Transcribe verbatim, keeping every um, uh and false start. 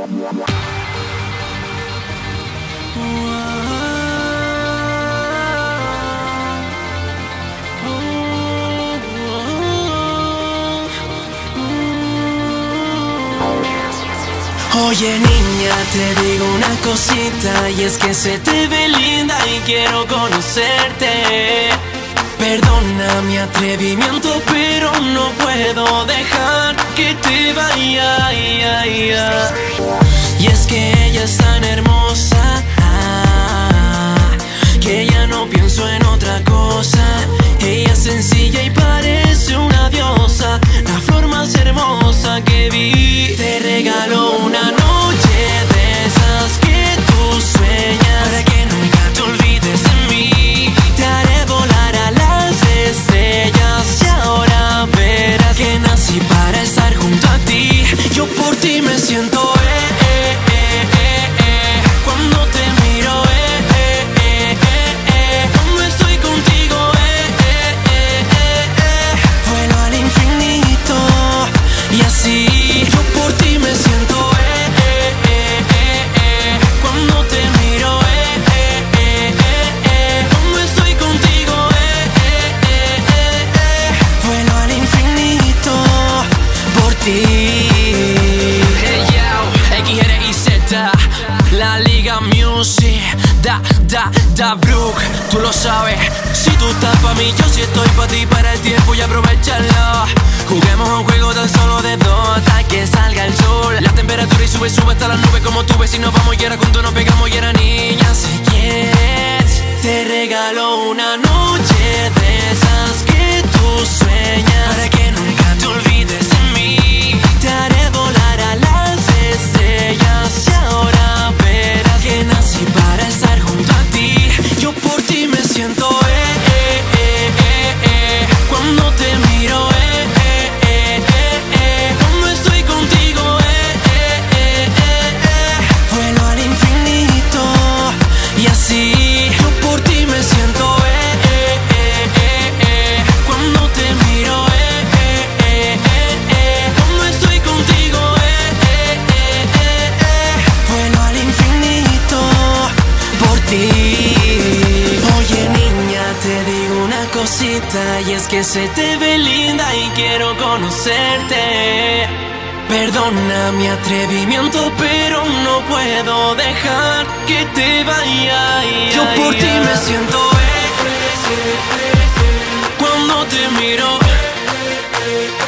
Oye niña, te digo una cosita, y es que se te ve linda y quiero conocerte. Perdona mi atrevimiento, pero no puedo dejar que te vaya. Y es que ella es tan hermosa que ya no pienso en otra cosa. Ella es sencilla y parece una diosa, la flor más hermosa que vi. Te regalo una noche de esas que tú sueñas, para que nunca te olvides de mí. Te haré volar a las estrellas y ahora verás que nací para estar junto a ti. Yo por ti me siento eh, eh, eh, eh, eh. Cuando te miro eh, eh, eh, eh, eh. Cuando estoy contigo eh, eh, eh, eh, eh. Vuelo al infinito y así. Yo por ti me siento eh, eh, eh, eh, eh. Cuando te miro eh, eh, eh, eh, eh. Cuando estoy contigo eh, eh, eh, eh, eh. Vuelo al infinito por ti. La Liga Music, da, da, da, Brook, tú lo sabes. Si tú estás pa' mí, yo sí estoy pa' ti. Para el tiempo y aprovecharlo. Juguemos un juego tan solo de dos hasta que salga el sol. La temperatura y sube, sube hasta las nubes como tú ves. Si nos vamos y ahora juntos nos pegamos y era niña. Si quieres, te regalo una noche de esas que tú sueñas, para que nunca te olvides de mí. Te haré volar a las estrellas y ahora verás que nací para estar junto a ti. Yo por ti me siento eh, eh, eh, eh, eh. Cuando te miro eh, eh, eh, eh, eh. Cuando estoy contigo eh, eh, eh, eh, eh. Vuelo al infinito y así. Yo por ti me siento eh, eh, eh, eh, eh. Cuando te miro eh, eh, eh, eh, eh. Cuando estoy contigo eh, eh, eh, eh, eh. Vuelo al infinito por ti. Oye niña, te digo una cosita, y es que se te ve linda y quiero conocerte. Perdona mi atrevimiento, pero no puedo dejar que te vaya. Yo por ti me siento eh, eh, eh, eh. Cuando te miro eh, eh, eh.